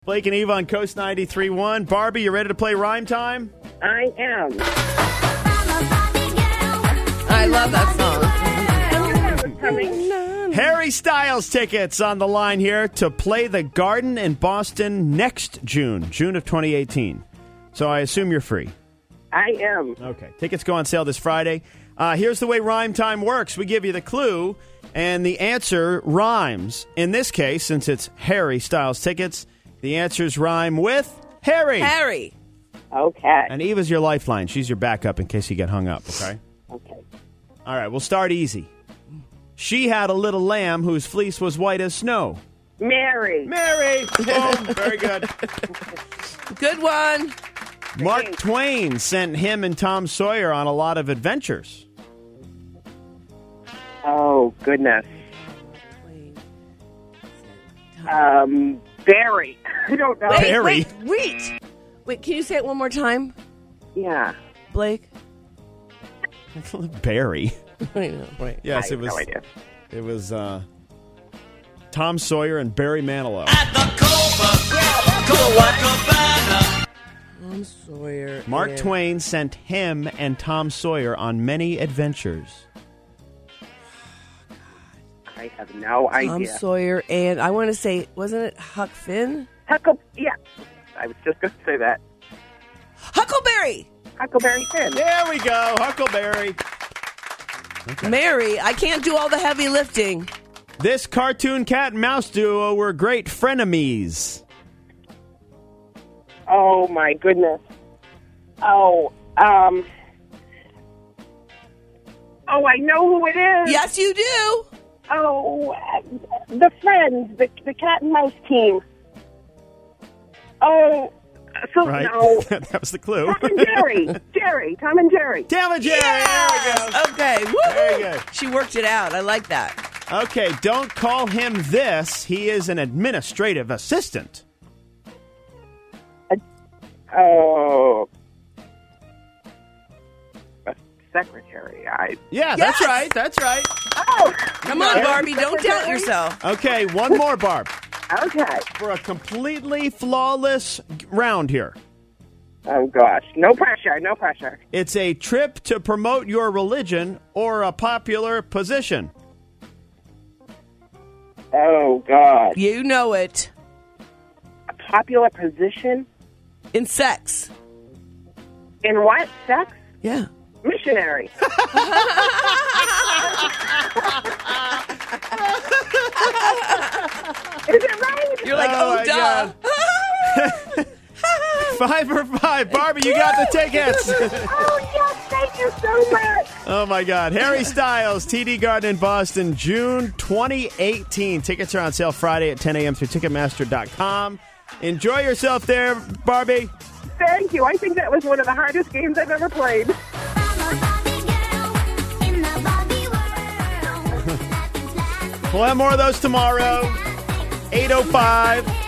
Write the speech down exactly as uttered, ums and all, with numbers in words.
Blake and Eve on Coast ninety-three point one. Barbie, you ready to play Rhyme Time? I am. I love that song. Harry Styles tickets on the line here to play the Garden in Boston next June, June of twenty eighteen. So I assume you're free. I am. Okay. Tickets go on sale this Friday. Uh, here's the way Rhyme Time works. We give you the clue, and the answer rhymes. In this case, since it's Harry Styles tickets, the answers rhyme with Harry. Harry. Okay. And Eva's your lifeline. She's your backup in case you get hung up, okay? Okay. All right, we'll start easy. She had a little lamb whose fleece was white as snow. Mary. Mary. Boom. Very good. Good one. Mark Twain sent him and Tom Sawyer on a lot of adventures. Oh, goodness. Um, Barry. I don't know. Wait, Barry. wait, wait. Wait, can you say it one more time, Yeah. Blake? Barry. Wait, no, wait. Yes, I it have was. no idea. It was uh, Tom Sawyer and Barry Manilow. At the Copacabana. Tom Sawyer. Mark and- Twain sent him and Tom Sawyer on many adventures. I have no Tom idea. Sawyer and I want to say, wasn't it Huck Finn? Huckle. Yeah. I was just going to say that. Huckleberry. Huckleberry Finn. There we go, Huckleberry. Okay. Mary, I can't do all the heavy lifting. This cartoon cat and mouse duo were great frenemies. Oh, my goodness. Oh, um. Oh, I know who it is. Yes, you do. Oh, uh, the Friends, the, the cat and mouse team. Oh, so Right? no. That was the clue. Tom and Jerry. Jerry. Tom and Jerry. Tom and Jerry. Yes! There we go. Okay. Woo! Very good. She worked it out. I like that. Okay, don't call him this. He is an administrative assistant. Oh. A secretary. I. Yeah, Yes! that's right. That's right. Oh. Come on, Barbie. Don't doubt yourself. Okay, one more, Barb. Okay. For a completely flawless round here. Oh, gosh. No pressure. No pressure. It's a trip to promote your religion or a popular position. Oh, God. You know it. A popular position? In sex. In what? Sex? Yeah. Missionary. Is it right? You're like, Oh, oh, my duh. Five for five. Barbie, you got the tickets. Oh, yes. Thank you so much. Oh, my God. Harry Styles, T D Garden in Boston, June twenty eighteen. Tickets are on sale Friday at ten a.m. through Ticketmaster dot com. Enjoy yourself there, Barbie. Thank you. I think that was one of the hardest games I've ever played. We'll have more of those tomorrow. eight oh five